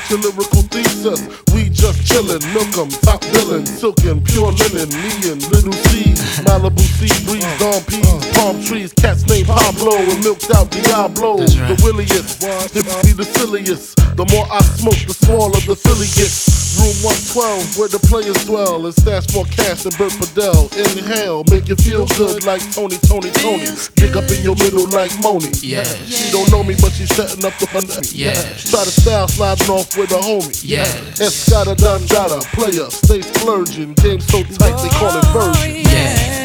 your lyrical thesis. We just chillin', milk 'em, top billin', silkin', pure linen, me and Little C, Malibu sea breeze, dawn peas, palm trees, cats named Pablo and milked out Diablo. That's right. The williest, typically the silliest. The more I smoke, the smaller the silly gets. Room 112, where the players dwell, and stash more cash than Bert Fidel. Inhale, make you feel good like Tony. Dig up in your middle like Moni. Yeah. She don't know me, but she's setting up the fun. Yeah. Try to style sliding off with a homie. Yeah. Escada Dandada, player, stay splurging. Game so tight they call it version. Yeah.